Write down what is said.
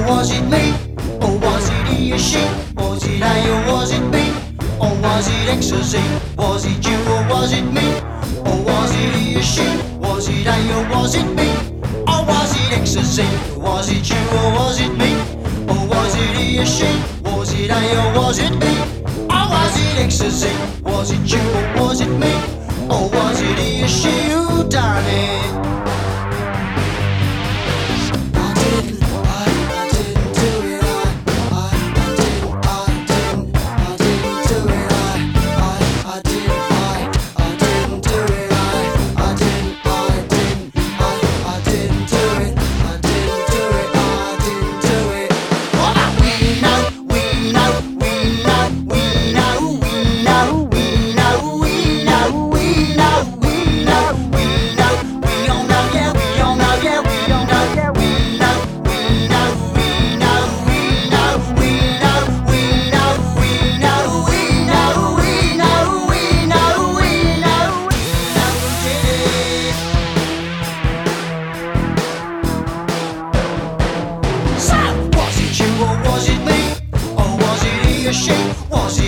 was it me? Or was it he or she? Was it I or was it me? Or was it ecstasy? Was it you or was it me? Or was it he or she? Was it I or was it me? Or was it ecstasy? Was it you or was it me? Or was it he or she? Was it I or was it me? Or was it ecstasy? Was it you or was it me? Or was it he or she? You darling. Was it